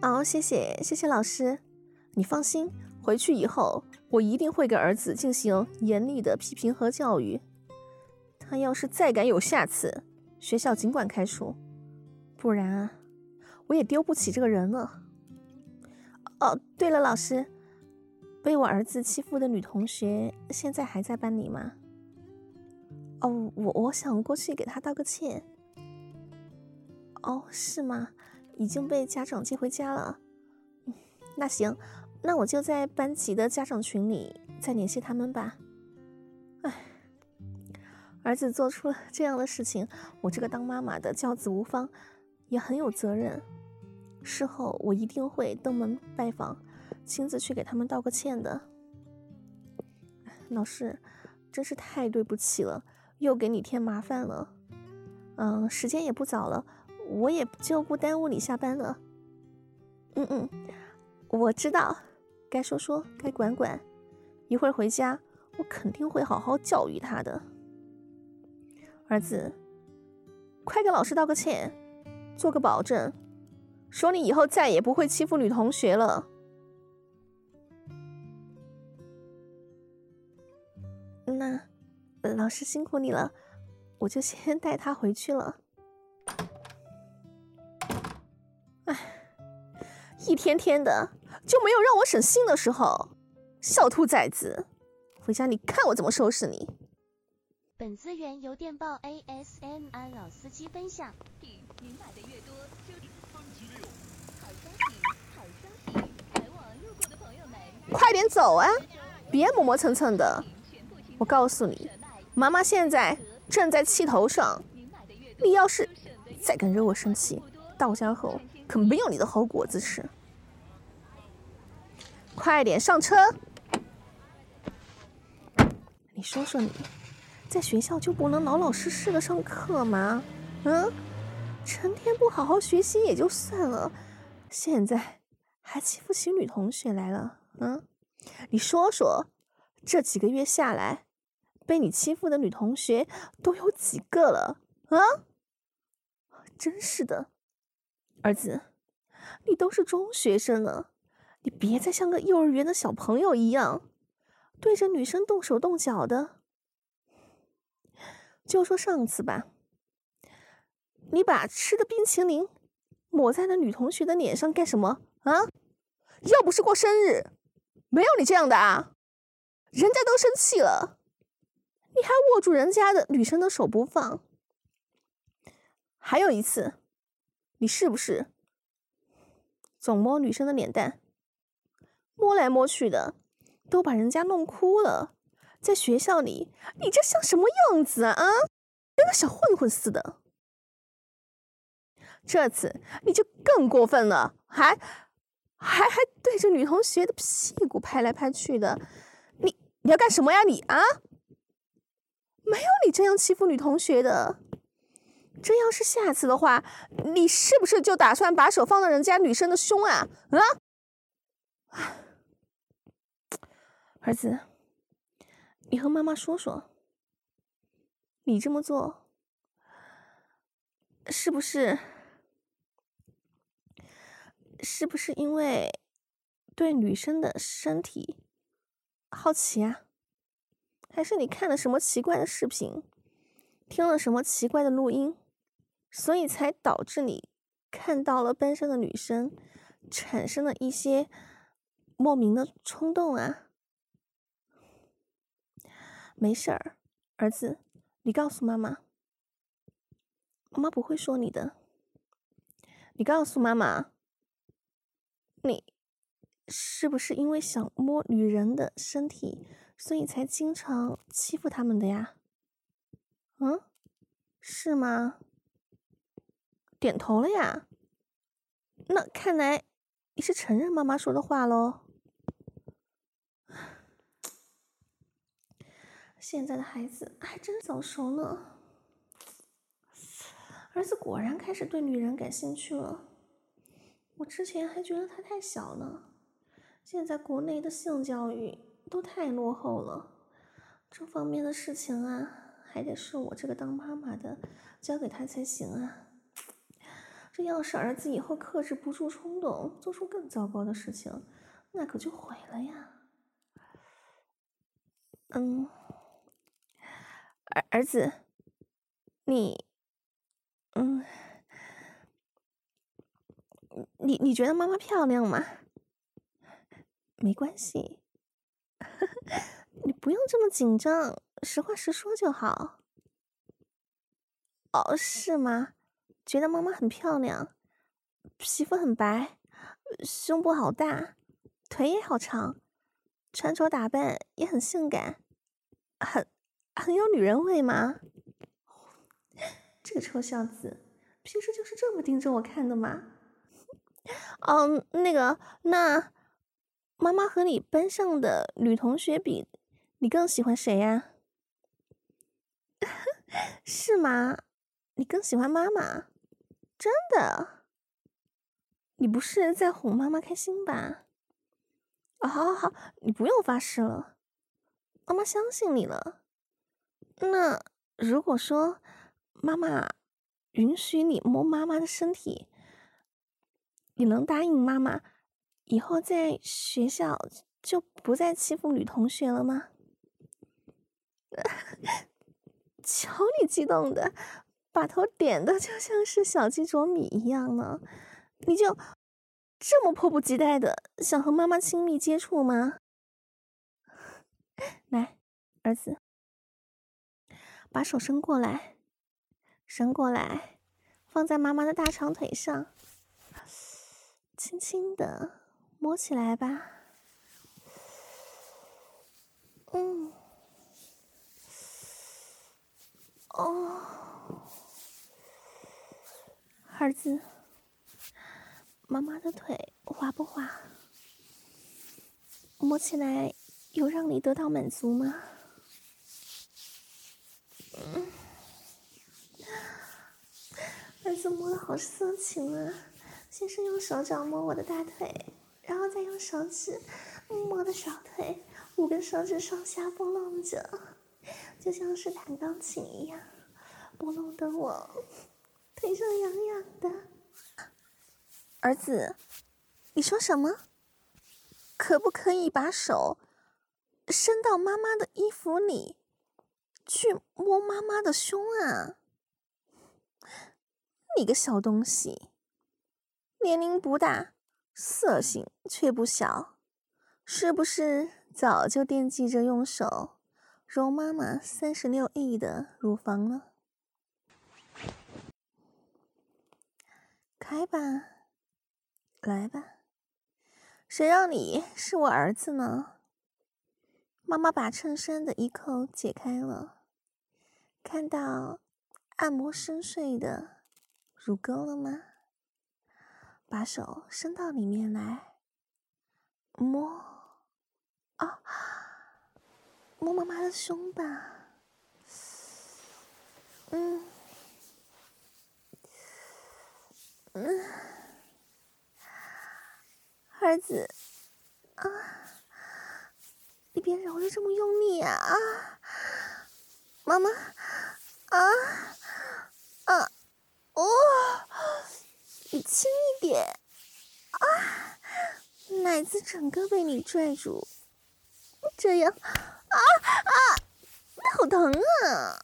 哦，谢谢老师，你放心，回去以后我一定会给儿子进行严厉的批评和教育。他要是再敢有下次，学校尽管开除，不然啊，我也丢不起这个人了。哦，对了，老师，被我儿子欺负的女同学现在还在班里吗？哦，我想过去给她道个歉。哦，是吗？已经被家长接回家了。那行，那我就在班级的家长群里再联系他们吧。唉，儿子做出了这样的事情，我这个当妈妈的教子无方，也很有责任。事后我一定会登门拜访，亲自去给他们道个歉的。老师，真是太对不起了，又给你添麻烦了。时间也不早了，我也就不耽误你下班了。我知道，该说说，该管管。一会儿回家，我肯定会好好教育他的。儿子，快给老师道个歉，做个保证，说你以后再也不会欺负女同学了。那老师辛苦你了，我就先带他回去了。一天天的就没有让我省心的时候，小兔崽子，回家你看我怎么收拾你。 本资源由电报 ASMR 老司机分享。 您买的越多，就分期6。好消息，好消息！来往路过的朋友们， 快点走啊，别磨磨蹭蹭的。我告诉你，妈妈现在正在气头上，你要是再敢惹我生气，到家后可没有你的好果子吃。快点上车！你说说你，在学校就不能老老实实的上课吗？成天不好好学习也就算了，现在还欺负起女同学来了。你说说，这几个月下来，被你欺负的女同学都有几个了啊？真是的，儿子，你都是中学生了，你别再像个幼儿园的小朋友一样，对着女生动手动脚的。就说上次吧，你把吃的冰淇淋抹在了女同学的脸上干什么啊？又不是过生日，没有你这样的啊！人家都生气了，你还握住人家的女生的手不放。还有一次，你是不是总摸女生的脸蛋，摸来摸去的，都把人家弄哭了？在学校里，你这像什么样子啊？跟个小混混似的。这次你就更过分了，还对着女同学的屁股拍来拍去的，你要干什么呀你啊？没有你这样欺负女同学的。这要是下次的话，你是不是就打算把手放到人家女生的胸啊？儿子，你和妈妈说说，你这么做是不是因为对女生的身体好奇啊？还是你看了什么奇怪的视频，听了什么奇怪的录音，所以才导致你看到了班上的女生，产生了一些莫名的冲动啊？没事儿，儿子，你告诉妈妈，妈妈不会说你的。你告诉妈妈，你是不是因为想摸女人的身体，所以才经常欺负他们的呀？是吗？点头了呀。那看来你是承认妈妈说的话咯。现在的孩子还真早熟呢。儿子果然开始对女人感兴趣了。我之前还觉得他太小呢，现在国内的性教育都太落后了，这方面的事情啊，还得是我这个当妈妈的教给他才行啊。 这要是儿子以后克制不住冲动，做出更糟糕的事情，那可就毁了呀。儿子，你，你觉得妈妈漂亮吗？没关系，你不用这么紧张，实话实说就好。哦，是吗？觉得妈妈很漂亮，皮肤很白，胸部好大，腿也好长，穿着打扮也很性感，很很有女人味吗？这个臭小子，平时就是这么盯着我看的吗？哦，那妈妈和你班上的女同学比，你更喜欢谁呀？是吗？你更喜欢妈妈？真的？你不是在哄妈妈开心吧？哦，好好好，你不用发誓了，妈妈相信你了。那如果说妈妈允许你摸妈妈的身体，你能答应妈妈以后在学校就不再欺负女同学了吗？瞧你激动的，把头点的就像是小鸡啄米一样呢，你就这么迫不及待的想和妈妈亲密接触吗？来，儿子，把手伸过来，伸过来，放在妈妈的大长腿上，轻轻的摸起来吧。哦，儿子，妈妈的腿滑不滑？摸起来有让你得到满足吗？儿子摸的好色情啊！先是用手掌摸我的大腿，然后再用手指摸的小腿，5根手指上下拨弄着，就像是弹钢琴一样，拨弄得我腿上痒痒的。儿子，你说什么？可不可以把手伸到妈妈的衣服里，去摸妈妈的胸啊？你个小东西，年龄不大，色性却不小，是不是早就惦记着用手揉妈妈36亿的乳房了？开吧，来吧，谁让你是我儿子呢？妈妈把衬衫的一扣解开了，看到按摩深邃的乳沟了吗？把手伸到里面来，摸啊，摸妈妈的胸吧。儿子啊，你别揉得这么用力啊！妈妈你轻一点啊！奶子整个被你拽住，这样好疼啊！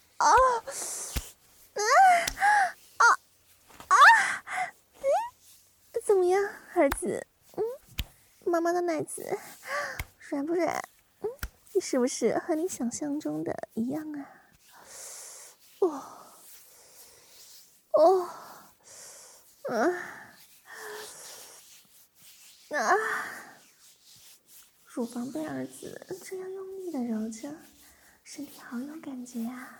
怎么样，儿子？妈妈的奶子软不软？是不是和你想象中的一样啊？乳房被儿子这样用力的揉着，身体好有感觉啊！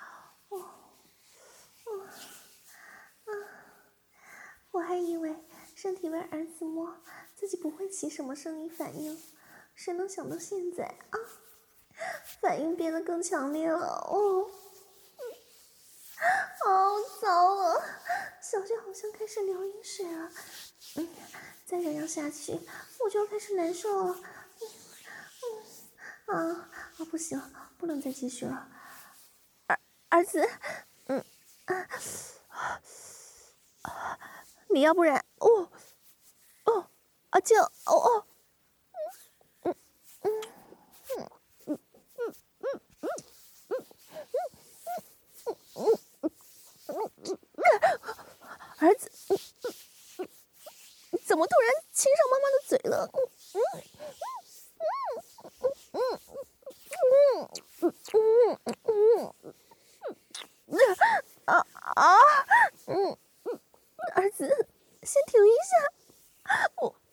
我还以为身体被儿子摸，自己不会起什么生理反应，谁能想到现在啊，反应变得更强烈了哦！糟了，小姐好像开始流饮水了。再这样下去，我就要开始难受了。不行，不能再继续了。儿子， 你要不然，就儿子，怎么突然亲上妈妈的嘴了？儿子，先停一下，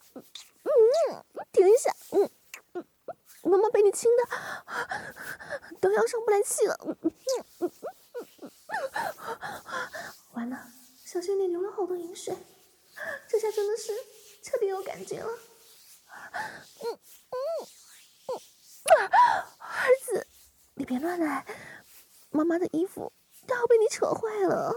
停一下，妈妈被你亲的都要上不来气了，完了，小穴里流了好多饮水，这下真的是彻底有感觉了。儿子，你别乱来，妈妈的衣服都要被你扯坏了。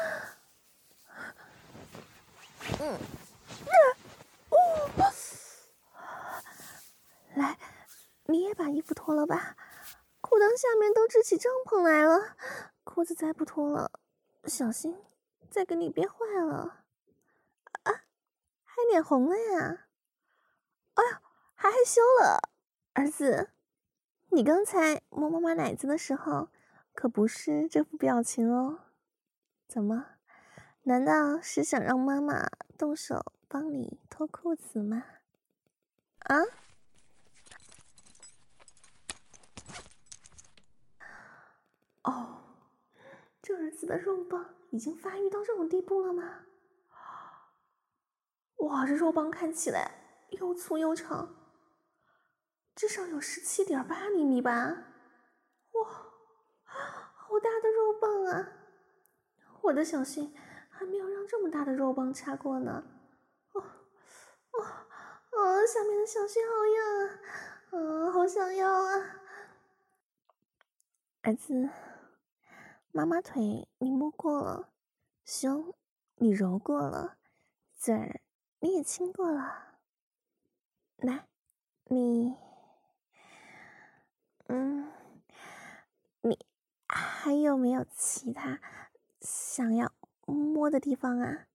来，你也把衣服脱了吧，裤裆下面都支起帐篷来了，裤子再不脱了，小心再给你憋坏了。啊，还脸红了呀？哎呀，还害羞了，儿子，你刚才摸妈妈奶子的时候，可不是这副表情哦。怎么？难道是想让妈妈动手帮你脱裤子吗？啊？哦，这儿子的肉棒已经发育到这种地步了吗？哇，这肉棒看起来又粗又长，至少有17.8厘米吧？哇，好大的肉棒啊！我的小心还没有让这么大的肉棒插过呢。下面的小穴好痒啊！好想要啊！儿子，妈妈腿你摸过了，胸你揉过了，嘴儿你也亲过了。来，你还有没有其他想要摸的地方啊？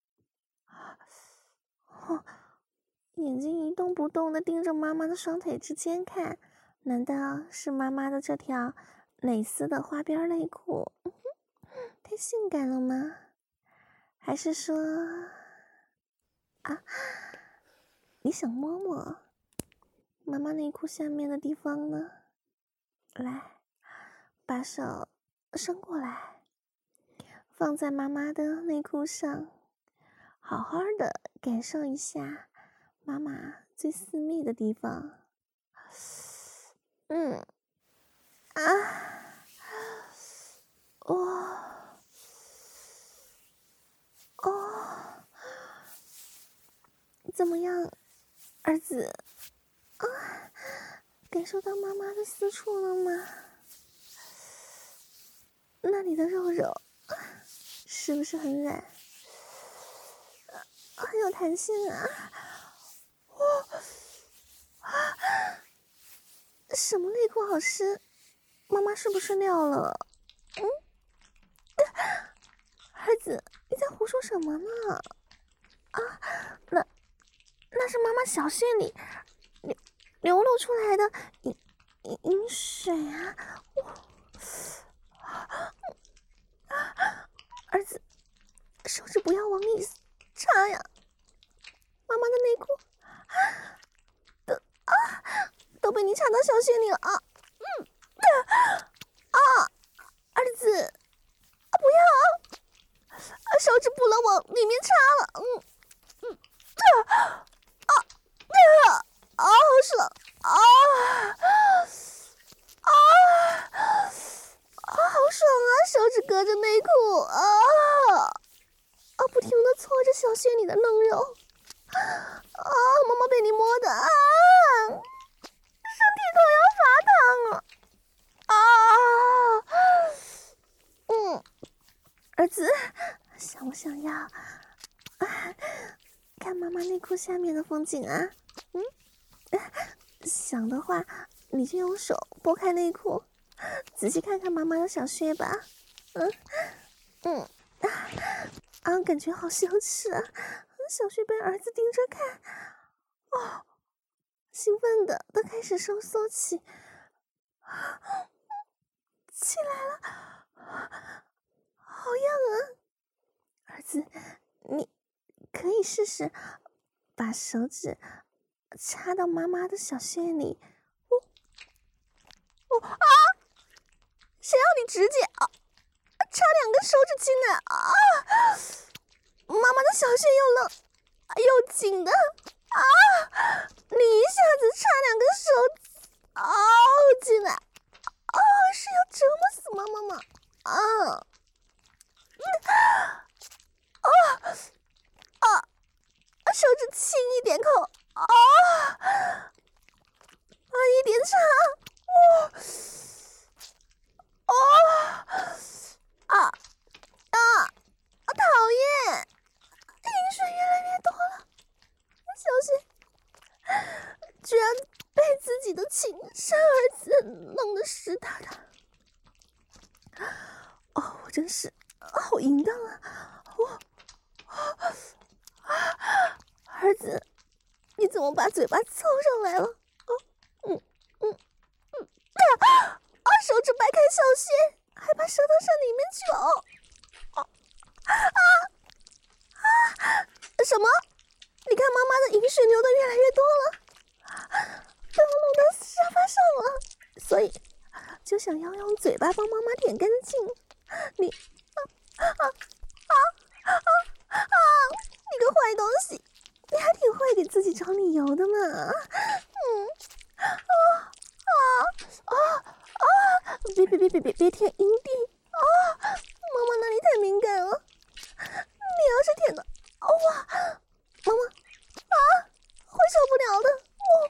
眼睛一动不动的盯着妈妈的双腿之间看，难道是妈妈的这条蕾丝的花边内裤？太性感了吗？还是说你想摸摸妈妈内裤下面的地方呢？来，把手伸过来，放在妈妈的内裤上，好好的感受一下妈妈最私密的地方。怎么样，儿子？感受到妈妈的私处了吗？那里的肉肉是不是很软？很有弹性啊！什么内裤好湿？妈妈是不是尿了？儿子，你在胡说什么呢？那是妈妈小穴里流露出来的饮水啊！儿子，手指不要往里插呀！妈妈的内裤都被你插到小穴里了啊！儿子，不要！手指不能往里面插了，好爽好爽啊！手指隔着内裤不停的搓着小穴里的嫩肉妈妈被你摸的身体都要发烫了儿子，想不想要看妈妈内裤下面的风景啊？想的话，你就用手拨开内裤，仔细看看妈妈的小穴吧。 啊，感觉好羞耻啊！小穴被儿子盯着看，哦，兴奋的都开始收缩起来了，好痒啊！儿子，你可以试试把手指插到妈妈的小穴里。谁让你直接插2个手指进来啊！妈妈的小穴又冷又紧的啊！你一下子插2个手指进来是要折磨死妈妈吗？手指轻一点口一点插讨厌，饮水越来越多了，小心居然被自己的亲生儿子弄得湿哒哒。我真是好淫荡啊！儿子，你怎么把嘴巴凑上来了？手指掰开小穴，还把舌头上里面去什么？你看妈妈的饮水流得越来越多了，被我弄到沙发上了，所以就想要用嘴巴帮妈妈舔干净。你你个坏东西，你还挺会给自己找理由的嘛。别舔阴蒂妈妈那里太敏感了，你要是舔的妈妈会受不了的。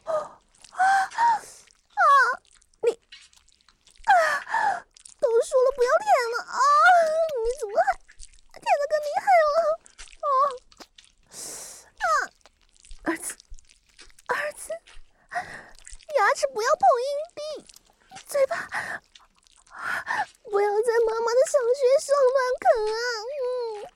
你都说了不要舔了你怎么还舔得更厉害了？儿子，牙齿不要碰阴蒂，嘴巴不要在妈妈的小穴上乱啃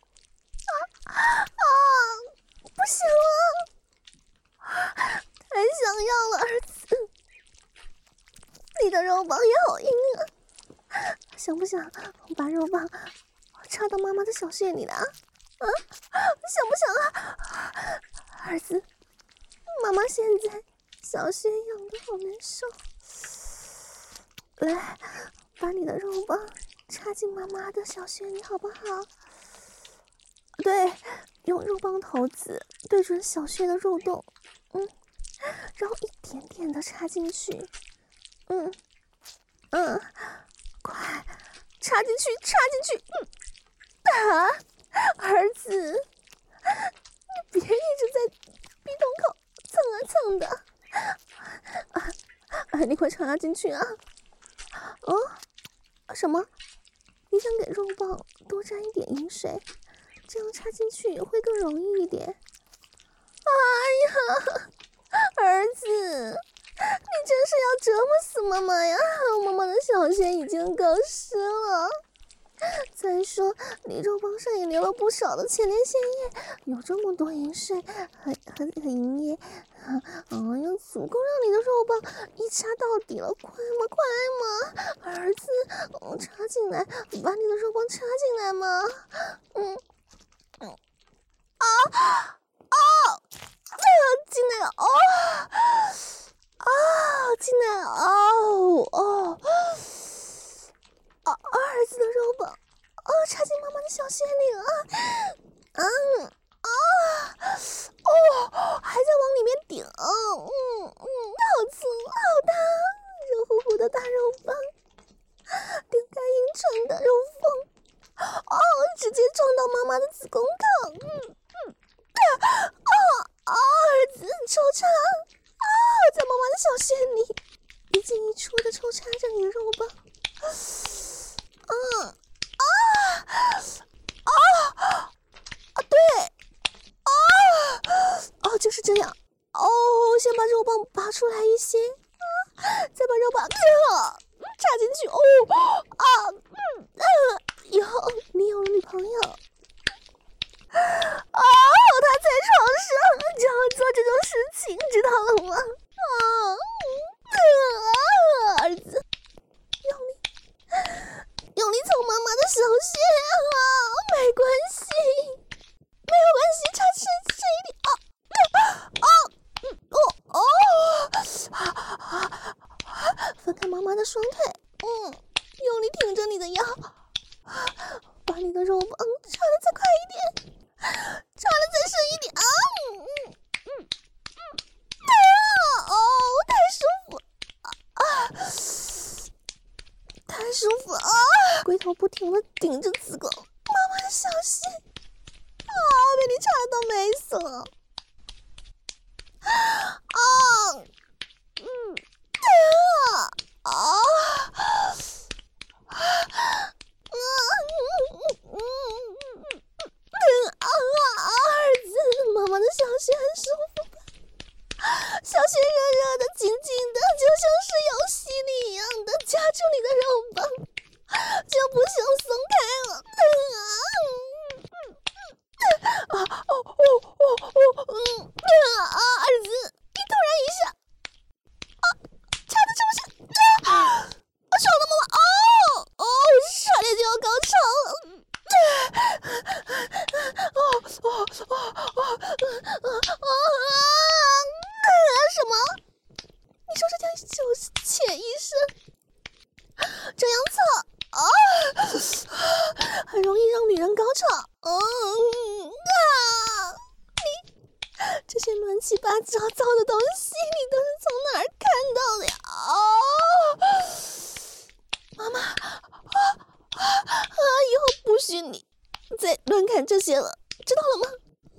不行了，太想要了，儿子，你的肉棒也好硬啊，想不想把肉棒插到妈妈的小穴里来想不想儿子，妈妈现在小穴痒得好难受，来，把你的肉棒插进妈妈的小穴里好不好？对，用肉棒头子对准小穴的肉洞，然后一点点的插进去，快插进去，儿子，你别一直在鼻洞口蹭的，你快插进去啊！什么？你想给肉棒多沾一点饮水，这样插进去会更容易一点。儿子，你真是要折磨死妈妈呀！妈妈的小穴已经够湿了，再说你肉棒上也流了不少的前列腺液，有这么多饮水和营液要足够让你的肉棒一插到底了，快嘛，儿子，插进来，把你的肉棒插进来嘛，进来了，进来了，儿子的肉棒，插进妈妈的小穴里了，还在往里面顶，好粗好大，热乎乎的大肉棒，顶开阴唇的肉缝，直接撞到妈妈的子宫口，儿子抽插，在妈妈的小穴里一进一出的抽插着你的肉棒，对，就是这样，先把肉棒拔出来一些，再把肉棒插进去， 挺着你的腰，把你的肉棒插得再快一点，插得再深一点啊！太舒服太舒服啊！龟头不停地顶着子宫，妈妈的小穴被你插得都美死了儿子，妈妈的小穴很舒服吧？小穴热热的、紧紧的，就像是有吸力一样的夹住你的肉棒，就不想松开了。儿子，你突然一下，插的这么深，爽的妈妈，差点就要高潮了。什么？你说这叫潜意识？这样操很容易让女人高潮。你这些乱七八糟的东西，你都是从哪儿看到的呀？妈妈以后不许你再乱看这些了，知道了吗？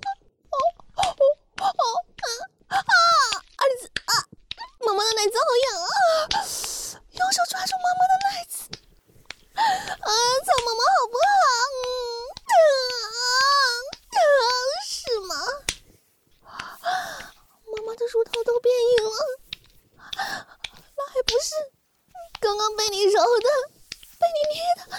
儿子妈妈的奶子好痒用手抓住妈妈的奶子操妈妈好不好？是吗？妈妈的乳头都变硬了，那还不是刚刚被你揉的，被你捏的？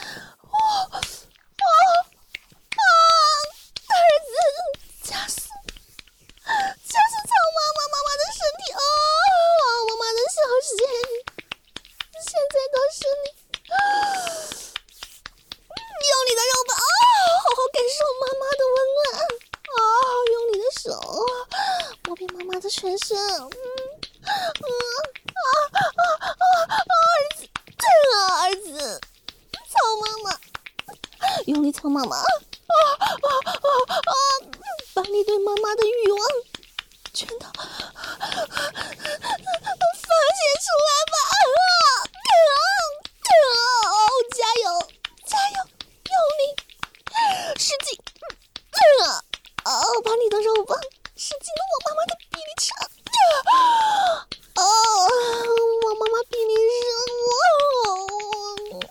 儿子，加速操妈妈的身体妈妈的小穴，现在都是你，用你的肉棒好好感受妈妈的温暖用你的手摸遍妈妈的全身，儿子，操妈妈，用力操妈妈把你对妈妈的欲望全都发泄出来吧！加油，用力，使劲！把你的肉棒使劲的往妈妈的逼里插！往妈妈逼里扔！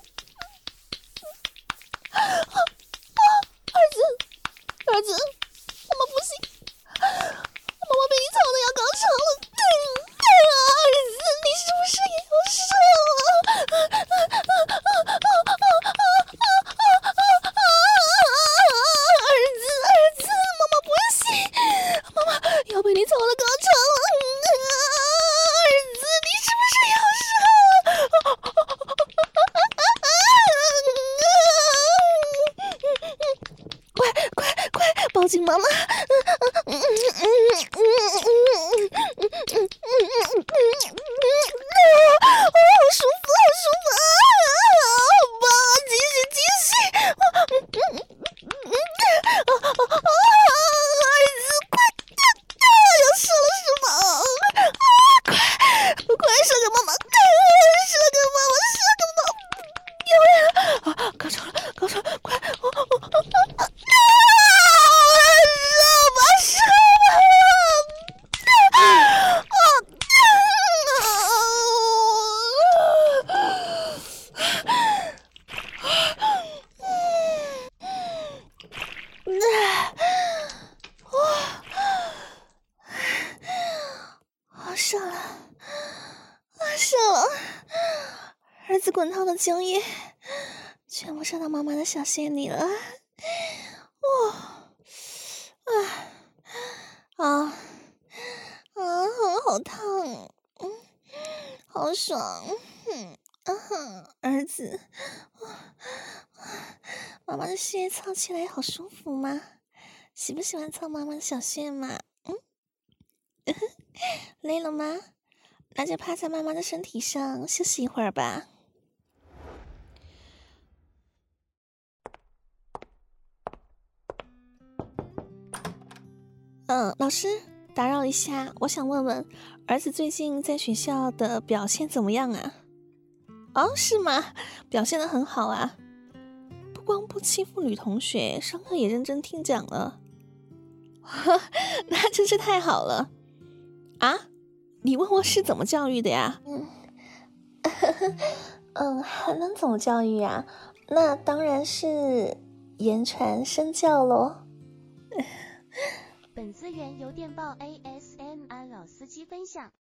儿子，妈妈不行，妈妈被你操的要高潮了！儿子，你是不是也要射了？儿子，妈妈不行，妈妈要被你操的高潮了！儿子，你是不是要射了？快抱紧妈妈！好舒服好棒继续儿子快要射了是吗？快射给妈妈，射给妈妈，高潮了快射了！儿子滚烫的精液全部射到妈妈的小穴里了。好烫，好爽，儿子，妈妈的穴操起来好舒服吗？喜不喜欢操妈妈的小穴嘛？累了吗？那就趴在妈妈的身体上休息一会儿吧。 老师，打扰一下，我想问问，儿子最近在学校的表现怎么样啊？哦，是吗？表现得很好啊，不光不欺负女同学，上课也认真听讲了。那真是太好了啊！你问我是怎么教育的呀？还能怎么教育呀？那当然是言传身教咯。 本资源由电报 ASMR 老司机分享。